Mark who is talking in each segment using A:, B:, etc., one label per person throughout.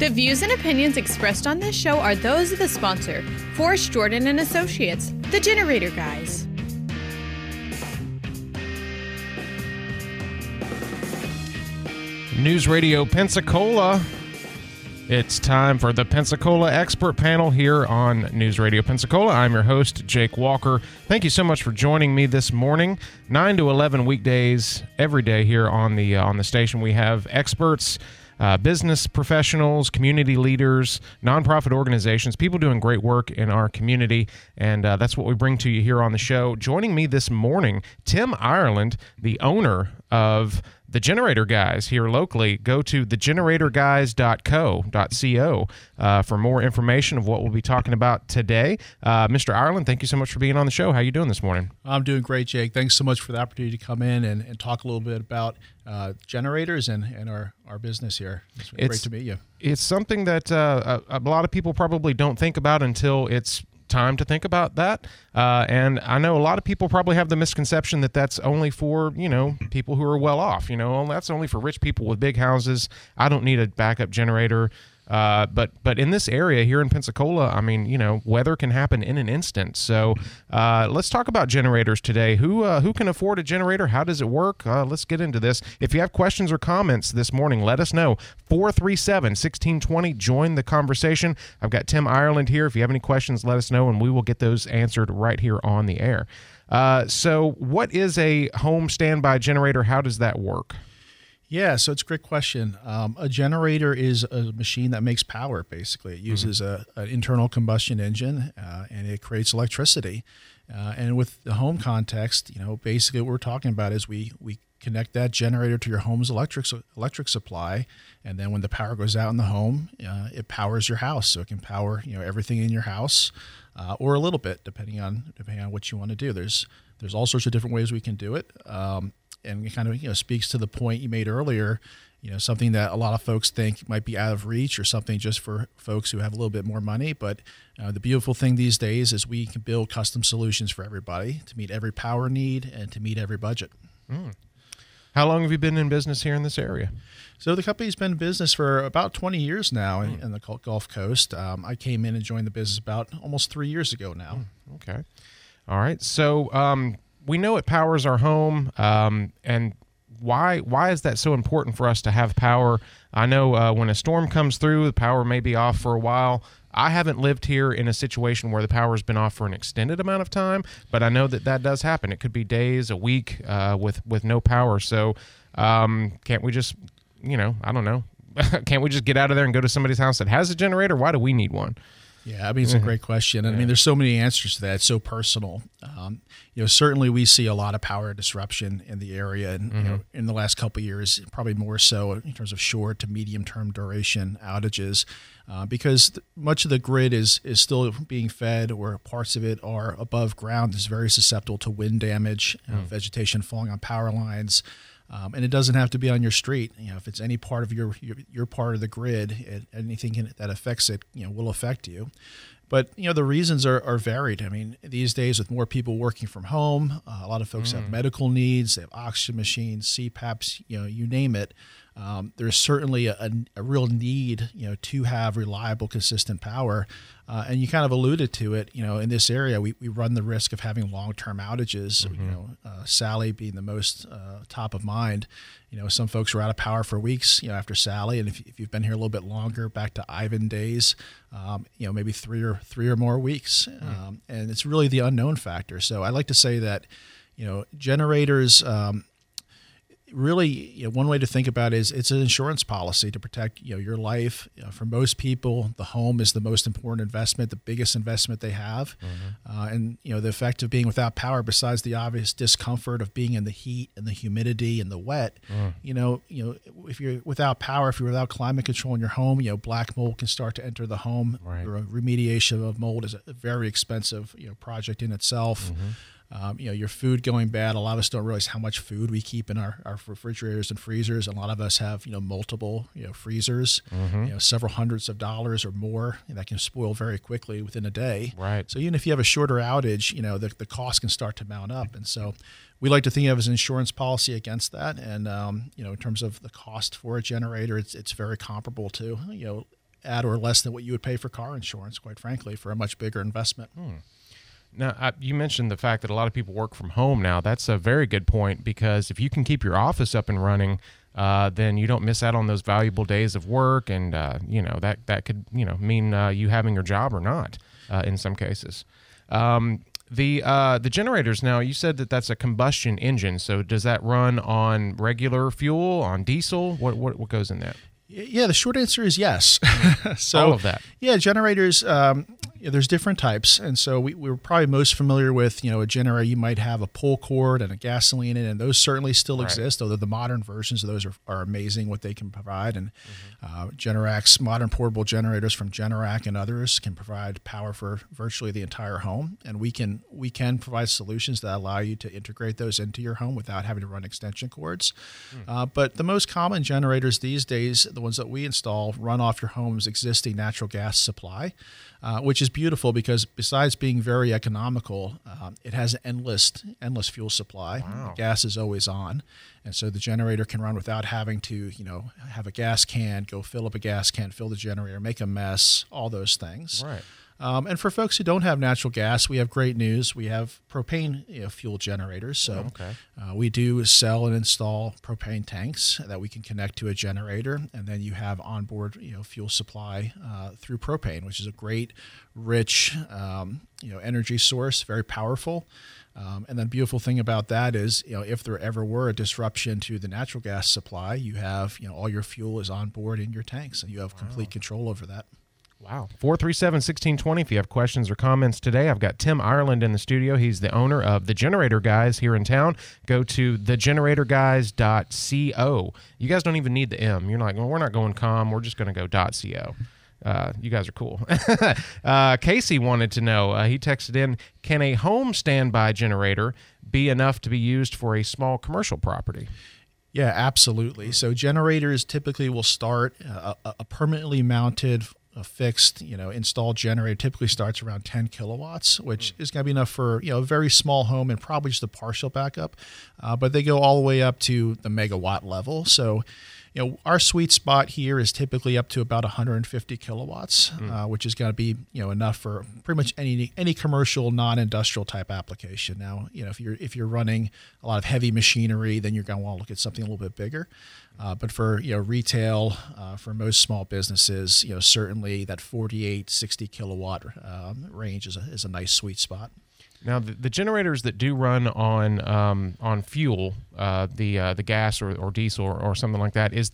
A: The views and opinions expressed on this show are those of the sponsor, Forrest Jordan and Associates, the Generator Guys.
B: News Radio Pensacola. It's time for the Pensacola Expert Panel here on News Radio Pensacola. I'm your host, Jake Walker. Thank you so much for joining me this morning. 9 to 11 weekdays every day here on the station. We have experts, business professionals, community leaders, nonprofit organizations, people doing great work in our community, and that's what we bring to you here on the show. Joining me this morning, Tim Ireland, the owner of the Generator Guys here locally. Go to thegeneratorguys.co for more information of what we'll be talking about today. Mr. Ireland, thank you so much for being on the show. How are you doing this morning?
C: I'm doing great, Jake. Thanks so much for the opportunity to come in and talk a little bit about generators and our business here. It's great to meet you. It's
B: something that a lot of people probably don't think about until it's time to think about that. And I know a lot of people probably have the misconception that that's only for, people who are well off. That's only for rich people with big houses. I don't need a backup generator. But in this area here in Pensacola, weather can happen in an instant. So let's talk about generators today. Who can afford a generator? How does it work? Let's get into this. If you have questions or comments this morning, let us know. 437-1620. Join the conversation. I've got Tim Ireland here. If you have any questions, let us know, and we will get those answered right here on the air. So what is a home standby generator? How does that work?
C: Yeah, so it's a great question. A generator is a machine that makes power, basically. It uses an internal combustion engine, and it creates electricity. And with the home context, basically what we're talking about is we connect that generator to your home's electric supply, and then when the power goes out in the home, it powers your house. So it can power everything in your house, or a little bit, depending on what you want to do. There's all sorts of different ways we can do it. And it kind of speaks to the point you made earlier, something that a lot of folks think might be out of reach or something just for folks who have a little bit more money. But the beautiful thing these days is we can build custom solutions for everybody to meet every power need and to meet every budget.
B: How long have you been in business here in this area?
C: So the company's been in business for about 20 years now in the Gulf Coast. I came in and joined the business about almost 3 years ago now.
B: Okay. All right. So we know it powers our home, and why is that so important for us to have power? I know when a storm comes through, the power may be off for a while. I haven't lived here in a situation where the power's been off for an extended amount of time, but I know that does happen. It could be days, a week with no power. So can't we just, I don't know, can't we just get out of there and go to somebody's house that has a generator? Why do we need one?
C: Yeah, it's a great question. And there's so many answers to that. It's so personal. Certainly we see a lot of power disruption in the area, and in the last couple of years, probably more so in terms of short to medium-term duration outages, because much of the grid is still being fed, or parts of it are above ground. It's very susceptible to wind damage, vegetation falling on power lines. And it doesn't have to be on your street. If it's any part of your part of the grid, anything that affects it, will affect you. But, the reasons are varied. These days with more people working from home, a lot of folks have medical needs, they have oxygen machines, CPAPs, you name it. There's certainly a real need, to have reliable, consistent power. And you kind of alluded to it, in this area, we run the risk of having long-term outages, Sally being the most top of mind. Some folks were out of power for weeks, after Sally. And if you've been here a little bit longer, back to Ivan days, maybe three or more weeks. And it's really the unknown factor. So I like to say that, generators, really, one way to think about it is it's an insurance policy to protect, your life. For most people, the home is the most important investment, the biggest investment they have. And, the effect of being without power, besides the obvious discomfort of being in the heat and the humidity and the wet, if you're without power, if you're without climate control in your home, black mold can start to enter the home. Right. Remediation of mold is a very expensive, project in itself. Your food going bad. A lot of us don't realize how much food we keep in our refrigerators and freezers. A lot of us have, multiple, freezers, several hundreds of dollars or more that can spoil very quickly within a day.
B: Right.
C: So even if you have a shorter outage, the cost can start to mount up. And so we like to think of as an insurance policy against that. And, in terms of the cost for a generator, it's very comparable to, at or less than what you would pay for car insurance, quite frankly, for a much bigger investment.
B: Now, you mentioned the fact that a lot of people work from home now. That's a very good point, because if you can keep your office up and running, then you don't miss out on those valuable days of work, and that could mean you having your job or not in some cases. The generators now, you said that that's a combustion engine. So does that run on regular fuel, on diesel? What goes in that?
C: Yeah, the short answer is yes. So,
B: all of that.
C: Yeah, generators, there's different types. And so we're probably most familiar with, a generator. You might have a pull cord and a gasoline in it, and those certainly still exist, although the modern versions of those are amazing what they can provide. And Generac's modern portable generators from Generac and others can provide power for virtually the entire home. And we can provide solutions that allow you to integrate those into your home without having to run extension cords. But the most common generators these days, the ones that we install, run off your home's existing natural gas supply, which is beautiful because besides being very economical, it has an endless fuel supply.
B: Wow.
C: The gas is always on. And so the generator can run without having to, have a gas can, go fill up a gas can, fill the generator, make a mess, all those things.
B: Right.
C: And for folks who don't have natural gas, we have great news. We have propane fuel generators. So we do sell and install propane tanks that we can connect to a generator, and then you have onboard fuel supply through propane, which is a great, rich energy source, very powerful. And then the beautiful thing about that is, if there ever were a disruption to the natural gas supply, you have, all your fuel is on board in your tanks, and you have complete control over that.
B: Wow. 437-1620 if you have questions or comments today. I've got Tim Ireland in the studio. He's the owner of The Generator Guys here in town. Go to thegeneratorguys.co. You guys don't even need the M. You're like, well, we're not going com. We're just going to go .co. You guys are cool. Casey wanted to know, he texted in, can a home standby generator be enough to be used for a small commercial property?
C: Yeah, absolutely. So generators typically will start a permanently mounted, a fixed, installed generator typically starts around 10 kilowatts, which is going to be enough for, a very small home and probably just a partial backup. But they go all the way up to the megawatt level. So, our sweet spot here is typically up to about 150 kilowatts, which is going to be, enough for pretty much any commercial, non-industrial type application. Now, if you're running a lot of heavy machinery, then you're going to want to look at something a little bit bigger. But for retail, for most small businesses, certainly that 48, 60 kilowatt range is a nice sweet spot.
B: Now, the generators that do run on fuel, the gas or diesel or something like that, is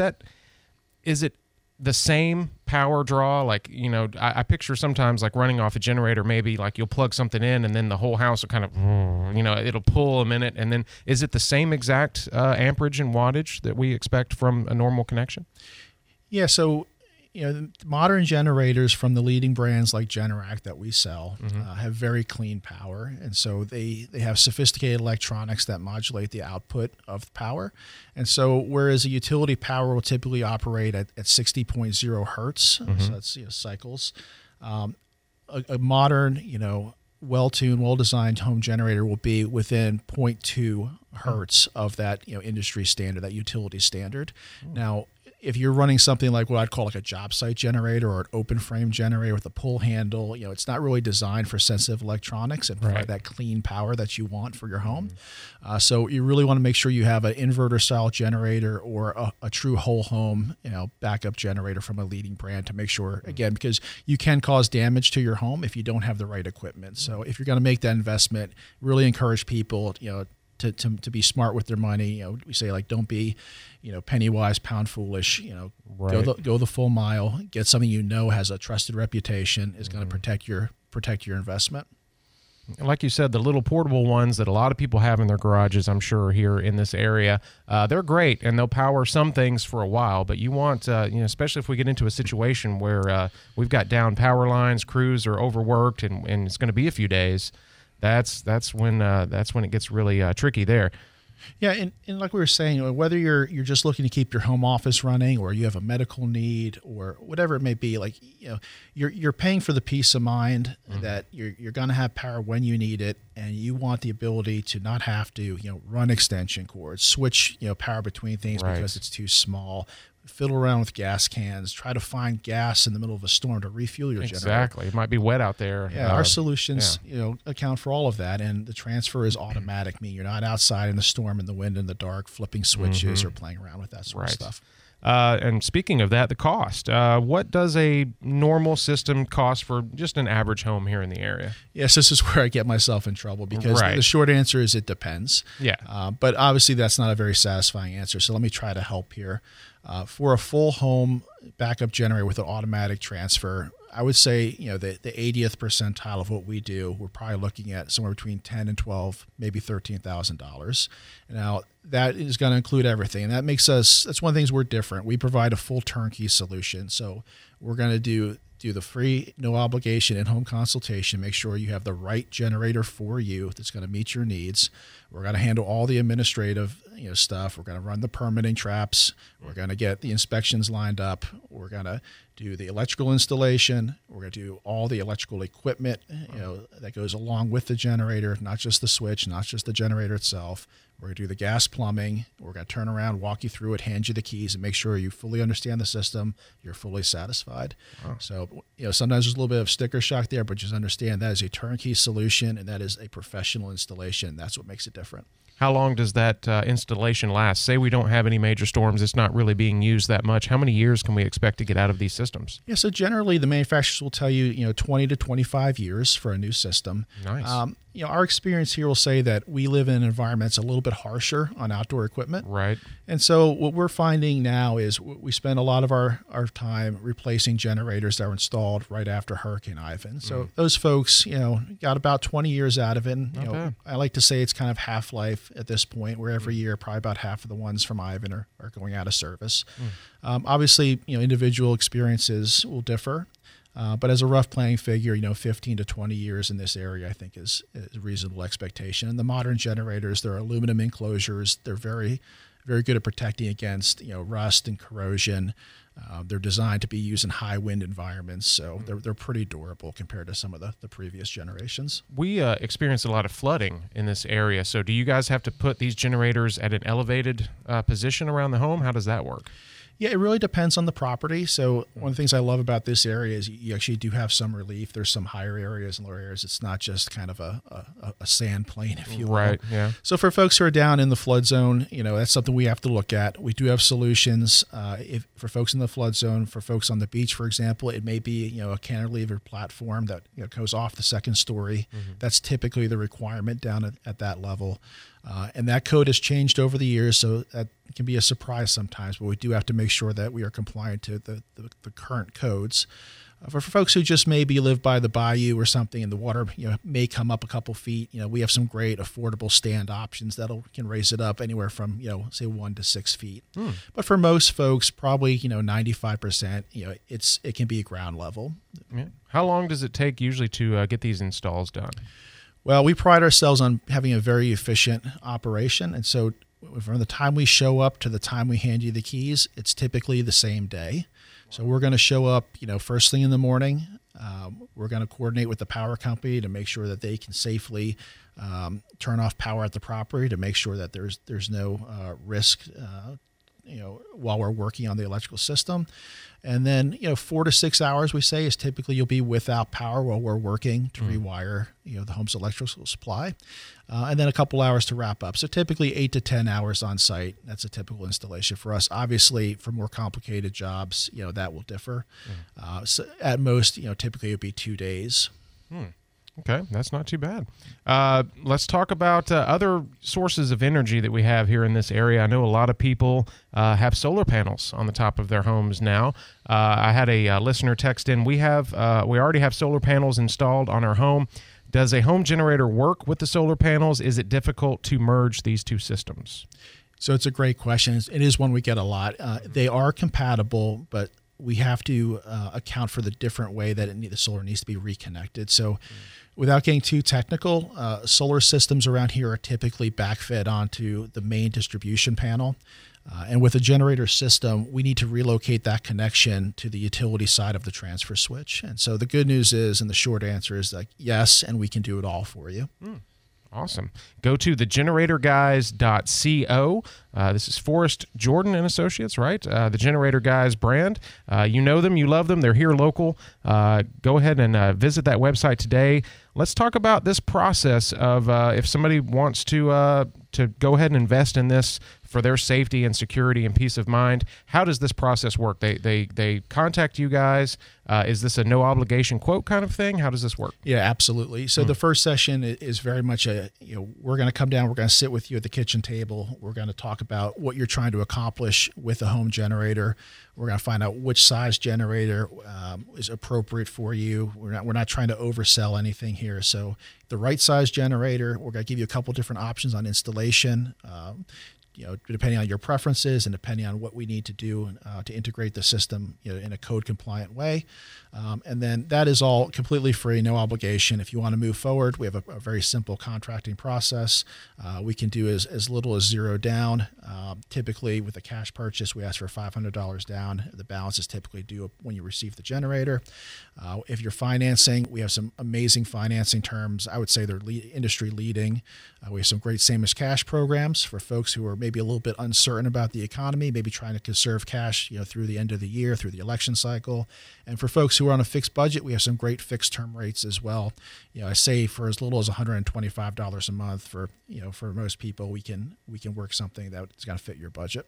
B: it the same power draw? Like, I picture sometimes like running off a generator, maybe like you'll plug something in and then the whole house will kind of, it'll pull a minute. And then is it the same exact amperage and wattage that we expect from a normal connection?
C: Yeah, so modern generators from the leading brands like Generac that we sell have very clean power. And so they have sophisticated electronics that modulate the output of power. And so whereas a utility power will typically operate at 60.0 hertz, so that's cycles, a modern, well-tuned, well-designed home generator will be within 0.2 hertz of that industry standard, that utility standard. Now, if you're running something like what I'd call like a job site generator or an open frame generator with a pull handle, it's not really designed for sensitive electronics and provide that clean power that you want for your home. So you really want to make sure you have an inverter style generator or a true whole home, backup generator from a leading brand to make sure, again, because you can cause damage to your home if you don't have the right equipment. So if you're going to make that investment, really encourage people, to be smart with their money. We say like, don't be, penny wise, pound foolish, go the full mile, get something has a trusted reputation, is going to protect your investment.
B: Like you said, the little portable ones that a lot of people have in their garages, I'm sure here in this area, they're great and they'll power some things for a while, but you want, especially if we get into a situation where we've got down power lines, crews are overworked and it's going to be a few days, that's when it gets really tricky there.
C: Yeah, and like we were saying, whether you're just looking to keep your home office running, or you have a medical need, or whatever it may be, like you're paying for the peace of mind that you're going to have power when you need it, and you want the ability to not have to run extension cords, switch power between things because it's too small. fiddle around with gas cans, try to find gas in the middle of a storm to refuel your generator.
B: Exactly. It might be wet out there.
C: Yeah, our solutions, account for all of that, and the transfer is automatic. Meaning you're not outside in the storm, in the wind, in the dark, flipping switches or playing around with that sort of stuff.
B: And speaking of that, the cost. What does a normal system cost for just an average home here in the area?
C: Yes, this is where I get myself in trouble because the short answer is it depends.
B: Yeah.
C: But obviously that's not a very satisfying answer. So let me try to help here. For a full home backup generator with an automatic transfer, I would say, the 80th percentile of what we do, we're probably looking at somewhere between $10,000 and $12,000, maybe $13,000. Now, that is going to include everything. And that's one of the things we're different. We provide a full turnkey solution. So we're going to do the free, no obligation in-home consultation, make sure you have the right generator for you that's going to meet your needs. We're going to handle all the administrative stuff. We're going to run the permitting traps. We're going to get the inspections lined up. We're going to do the electrical installation. We're going to do all the electrical equipment that goes along with the generator, not just the switch, not just the generator itself. We're going to do the gas plumbing. We're going to turn around, walk you through it, hand you the keys, and make sure you fully understand the system. You're fully satisfied. Wow. So, sometimes there's a little bit of sticker shock there, but just understand that is a turnkey solution, and that is a professional installation. That's what makes it different.
B: How long does that installation last? Say we don't have any major storms, it's not really being used that much. How many years can we expect to get out of these systems?
C: Yeah, so generally the manufacturers will tell you, 20 to 25 years for a new system.
B: Nice.
C: Our experience here will say that we live in an environment that's a little bit harsher on outdoor equipment.
B: Right.
C: And so what we're finding now is we spend a lot of our time replacing generators that were installed right after Hurricane Ivan. So those folks, got about 20 years out of it. And, I like to say it's kind of half-life at this point, where every year probably about half of the ones from Ivan are going out of service. Obviously, individual experiences will differ. But as a rough planning figure, 15 to 20 years in this area, I think is a reasonable expectation. And the modern generators, they're aluminum enclosures. They're very, very good at protecting against, rust and corrosion. They're designed to be used in high wind environments, so they're pretty durable compared to some of the previous generations.
B: We experienced a lot of flooding in this area. So do you guys have to put these generators at an elevated position around the home? How does that work?
C: Yeah, it really depends on the property. So one of the things I love about this area is you actually do have some relief. There's some higher areas and lower areas. It's not just kind of a sand plain, if you will.
B: Right, yeah.
C: So for folks who are down in the flood zone, that's something we have to look at. We do have solutions for folks in the flood zone. For folks on the beach, for example, it may be a cantilever platform that goes off the second story. That's typically the requirement down at that level. And that code has changed over the years, so that can be a surprise sometimes, but we do have to make sure that we are compliant to the current codes. For folks who just maybe live by the bayou or something and the water may come up a couple feet, we have some great affordable stand options that can raise it up anywhere from, say 1 to 6 feet. But for most folks, probably, 95%, it can be ground level.
B: Yeah. How long does it take usually to get these installs done?
C: Well, we pride ourselves on having a very efficient operation. And so from the time we show up to the time we hand you the keys, it's typically the same day. So we're going to show up, first thing in the morning. We're going to coordinate with the power company to make sure that they can safely turn off power at the property to make sure that there's no risk while we're working on the electrical system. And then, 4 to 6 hours, we say, is typically you'll be without power while we're working to rewire, the home's electrical supply. And then a couple hours to wrap up. So typically 8 to 10 hours on site. That's a typical installation for us. Obviously, for more complicated jobs, that will differ. So at most, typically it would be 2 days.
B: Okay, that's not too bad. Let's talk about other sources of energy that we have here in this area. I know a lot of people have solar panels on the top of their homes now. I had a listener text in. We already have solar panels installed on our home. Does a home generator work with the solar panels? Is it difficult to merge these two systems?
C: So it's a great question. It is one we get a lot. They are compatible, but we have to account for the different way that the solar needs to be reconnected. So without getting too technical, solar systems around here are typically backfed onto the main distribution panel. And with a generator system, we need to relocate that connection to the utility side of the transfer switch. And so the good news is, and the short answer is, yes, and we can do it all for you.
B: Awesome. Go to thegeneratorguys.co. This is Forrest Jordan and Associates, right? The Generator Guys brand. You know them, you love them. They're here local. Go ahead and visit that website today. Let's talk about this process of if somebody wants to go ahead and invest in this for their safety and security and peace of mind. How does this process work? They contact you guys. Is this a no obligation quote kind of thing? How does this work?
C: Yeah, absolutely. So the first session is very much we're going to come down, we're going to sit with you at the kitchen table. We're going to talk about what you're trying to accomplish with a home generator. We're going to find out which size generator is appropriate for you. We're not trying to oversell anything here. So the right size generator, we're going to give you a couple different options on installation. Depending on your preferences and depending on what we need to do to integrate the system in a code compliant way. And then that is all completely free, no obligation. If you want to move forward, we have a very simple contracting process. We can do as little as $0 down. Typically with a cash purchase, we ask for $500 down. The balance is typically due when you receive the generator. If you're financing, we have some amazing financing terms. I would say they're industry leading. We have some great same as cash programs for folks who are maybe a little bit uncertain about the economy, maybe trying to conserve cash, through the end of the year, through the election cycle. And for folks who are on a fixed budget, we have some great fixed term rates as well. I say for as little as $125 a month for most people, we can work something that's going to fit your budget.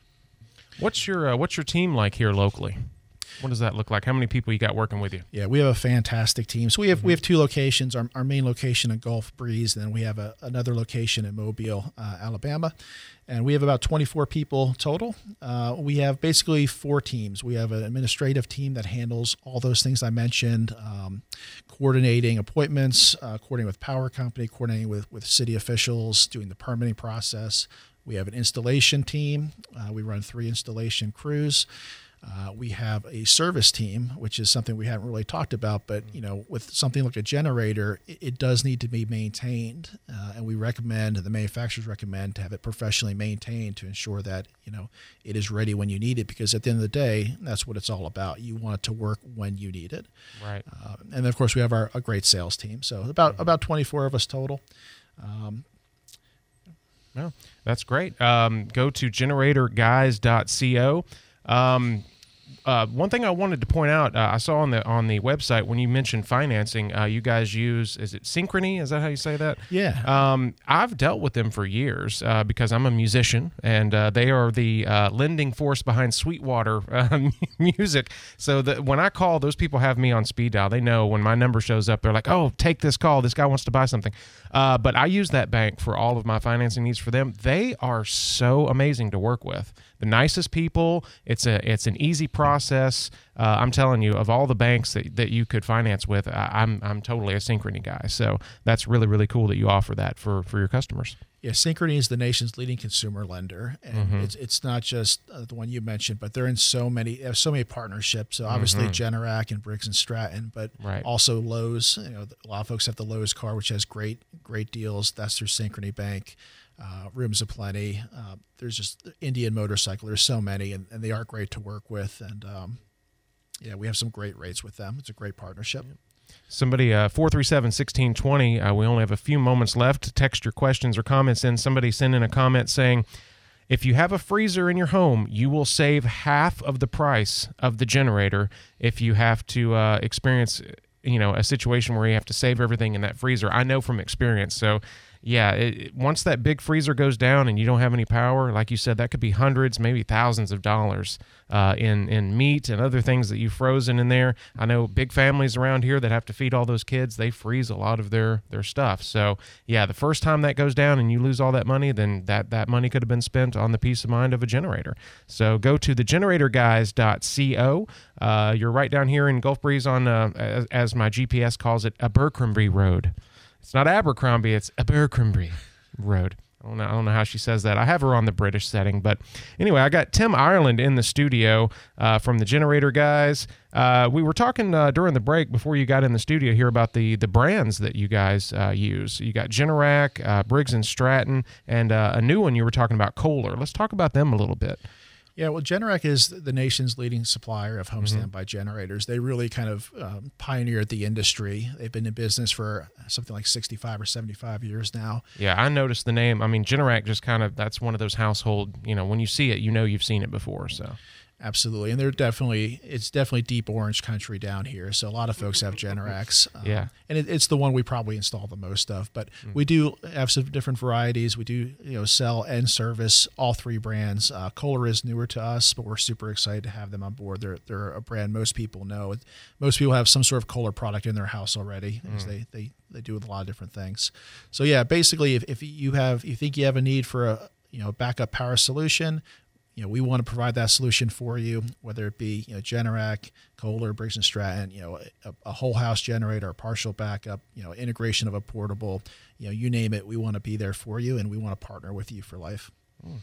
B: What's your team like here locally? What does that look like? How many people you got working with you?
C: Yeah, we have a fantastic team. So we have two locations. Our main location in Gulf Breeze, and then we have another location in Mobile, Alabama, and we have about 24 people total. We have basically 4 teams. We have an administrative team that handles all those things I mentioned, coordinating appointments, coordinating with power company, coordinating with city officials, doing the permitting process. We have an installation team. We run 3 installation crews. We have a service team, which is something we haven't really talked about, but with something like a generator, it does need to be maintained, and the manufacturers recommend to have it professionally maintained to ensure that it is ready when you need it, because at the end of the day, that's what it's all about. You want it to work when you need it,
B: right?
C: And then of course we have a great sales team, so about 24 of us total.
B: Well, that's great. Go to generatorguys.co. One thing I wanted to point out, I saw on the website when you mentioned financing, you guys use, is it Synchrony? Is that how you say that?
C: Yeah.
B: I've dealt with them for years because I'm a musician, and they are the lending force behind Sweetwater music. So when I call, those people have me on speed dial. They know when my number shows up, they're like, oh, take this call. This guy wants to buy something. But I use that bank for all of my financing needs for them. They are so amazing to work with. The nicest people. It's an easy process. I'm telling you, of all the banks that you could finance with, I'm totally a Synchrony guy. So that's really, really cool that you offer that for your customers.
C: Yeah, Synchrony is the nation's leading consumer lender, and it's not just the one you mentioned, but they're in so many partnerships. So obviously Generac and Briggs and Stratton, but also Lowe's. A lot of folks have the Lowe's card, which has great deals. That's through Synchrony Bank. Rooms aplenty. There's just Indian Motorcycle. There's so many, and they are great to work with. And we have some great rates with them. It's a great partnership.
B: Somebody, 437-1620, we only have a few moments left to text your questions or comments in. Somebody sent in a comment saying, if you have a freezer in your home, you will save half of the price of the generator if you have to experience a situation where you have to save everything in that freezer. I know from experience. So yeah, once that big freezer goes down and you don't have any power, like you said, that could be hundreds, maybe thousands of dollars in meat and other things that you've frozen in there. I know big families around here that have to feed all those kids, they freeze a lot of their stuff. So yeah, the first time that goes down and you lose all that money, then that money could have been spent on the peace of mind of a generator. So go to thegeneratorguys.co. You're right down here in Gulf Breeze on, as my GPS calls it, Abercrombie Road. It's not Abercrombie, it's Abercrombie Road. I don't know how she says that. I have her on the British setting. But anyway, I got Tim Ireland in the studio from the Generator Guys. We were talking during the break before you got in the studio here about the brands that you guys use. You got Generac, Briggs & Stratton, and a new one you were talking about, Kohler. Let's talk about them a little bit.
C: Yeah, well, Generac is the nation's leading supplier of home standby generators. They really kind of pioneered the industry. They've been in business for something like 65 or 75 years now.
B: Yeah, I noticed the name. I mean, Generac just kind of, that's one of those household, when you see it, you've seen it before. So
C: Absolutely, and it's definitely deep orange country down here. So a lot of folks have Generacs. And it's the one we probably install the most of. But we do have some different varieties. We do sell and service all three brands. Kohler is newer to us, but we're super excited to have them on board. They're a brand most people know. Most people have some sort of Kohler product in their house already, because they do a lot of different things. So yeah, basically, if you think you have a need for a backup power solution, we want to provide that solution for you, whether it be Generac, Kohler, Briggs & Stratton, a whole house generator, a partial backup, integration of a portable, you name it. We want to be there for you, and we want to partner with you for life.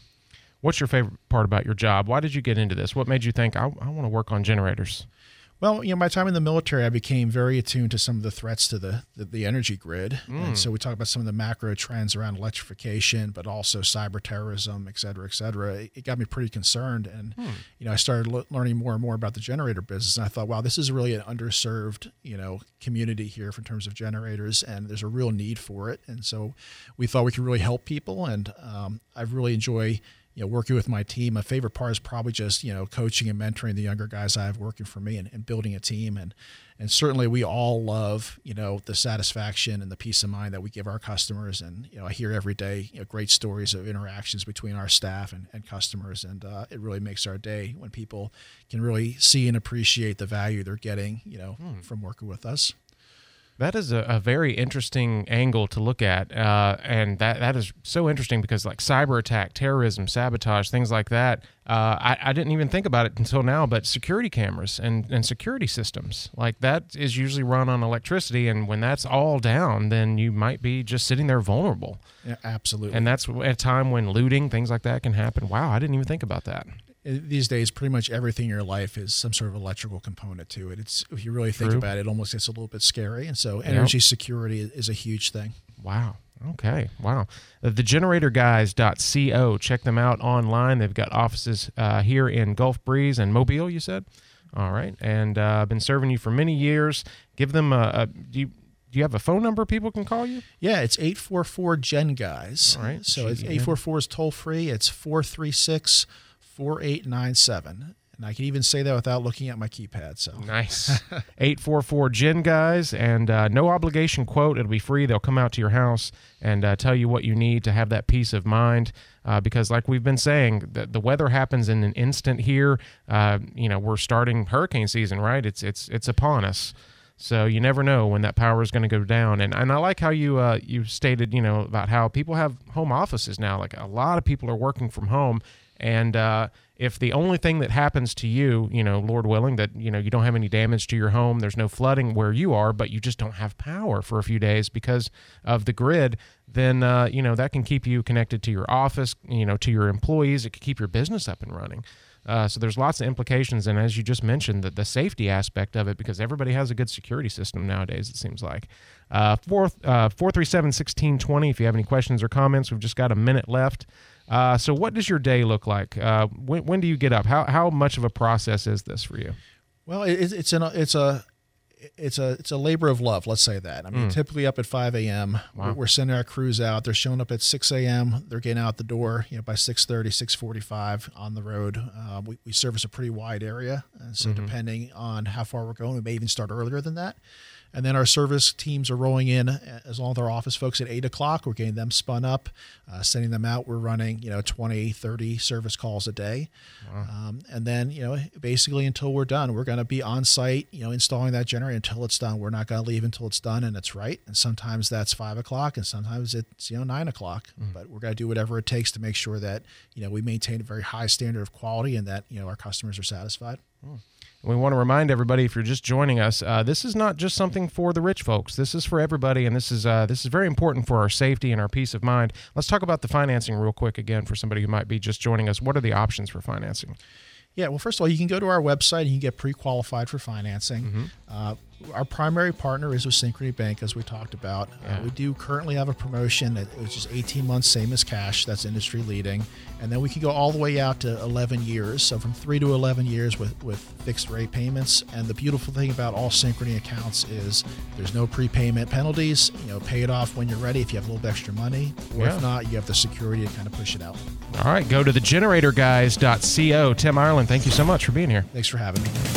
B: What's your favorite part about your job? Why did you get into this? What made you think I want to work on generators?
C: Well, my time in the military, I became very attuned to some of the threats to the energy grid. And so we talk about some of the macro trends around electrification, but also cyber terrorism, et cetera, et cetera. It got me pretty concerned. And, I started learning more and more about the generator business. And I thought, wow, this is really an underserved, community here in terms of generators, and there's a real need for it. And so we thought we could really help people. And I really enjoy working with my team. My favorite part is probably just, coaching and mentoring the younger guys I have working for me, and building a team. And certainly we all love, the satisfaction and the peace of mind that we give our customers. And, I hear every day, great stories of interactions between our staff and customers. And it really makes our day when people can really see and appreciate the value they're getting, from working with us.
B: That is a very interesting angle to look at, and that is so interesting because like cyber attack, terrorism, sabotage, things like that, I didn't even think about it until now, but security cameras and security systems, like that is usually run on electricity, and when that's all down, then you might be just sitting there vulnerable.
C: Yeah, absolutely.
B: And that's a time when looting, things like that can happen. Wow, I didn't even think about that.
C: These days, pretty much everything in your life is some sort of electrical component to it. If you really think about it, it almost gets a little bit scary. And so energy security is a huge thing.
B: Wow. Okay. Wow. TheGeneratorGuys.co. Check them out online. They've got offices here in Gulf Breeze and Mobile, you said? All right. And I've been serving you for many years. Give them do you have a phone number people can call you?
C: Yeah, it's 844-GEN-GUYS.
B: All right.
C: So it's 844 is toll free. It's 436-4897. And I can even say that without looking at my keypad. So
B: nice. 844-GEN-GUYS, and no obligation quote. It'll be free. They'll come out to your house and tell you what you need to have that peace of mind. Because like we've been saying, the weather happens in an instant here. We're starting hurricane season, right? It's upon us. So you never know when that power is going to go down. And I like how you stated, about how people have home offices now. Like a lot of people are working from home. And if the only thing that happens to you, Lord willing, that, you don't have any damage to your home, there's no flooding where you are, but you just don't have power for a few days because of the grid, then, that can keep you connected to your office, to your employees. It can keep your business up and running. So there's lots of implications. And as you just mentioned, the safety aspect of it, because everybody has a good security system nowadays, it seems like. 437-1620, if you have any questions or comments. We've just got a minute left. So what does your day look like? When do you get up? How much of a process is this for you?
C: Well, it's a labor of love. Let's say that. I mean, typically up at 5 a.m.
B: Wow.
C: We're sending our crews out. They're showing up at 6 a.m. They're getting out the door, by 6:30, 6:45 on the road. We service a pretty wide area, and so depending on how far we're going, we may even start earlier than that. And then our service teams are rolling in, as long as our office folks at 8 o'clock. We're getting them spun up, sending them out. We're running, 20, 30 service calls a day. Wow. And then, basically until we're done, we're going to be on site, installing that generator until it's done. We're not going to leave until it's done and it's right. And sometimes that's 5 o'clock and sometimes it's, 9 o'clock. But we're going to do whatever it takes to make sure that, we maintain a very high standard of quality and that, our customers are satisfied.
B: We want to remind everybody, if you're just joining us, this is not just something for the rich folks. This is for everybody, and this is very important for our safety and our peace of mind. Let's talk about the financing real quick again for somebody who might be just joining us. What are the options for financing?
C: Yeah, well, first of all, you can go to our website and you can get pre-qualified for financing. Our primary partner is with Synchrony Bank, as we talked about.
B: Yeah.
C: We do currently have a promotion which is 18 months, same as cash. That's industry leading. And then we can go all the way out to 11 years. So from 3 to 11 years with fixed rate payments. And the beautiful thing about all Synchrony accounts is there's no prepayment penalties. Pay it off when you're ready if you have a little bit extra money. Or if not, you have the security to kind of push it out.
B: All right, go to thegeneratorguys.co. Tim Ireland, thank you so much for being here.
C: Thanks for having me.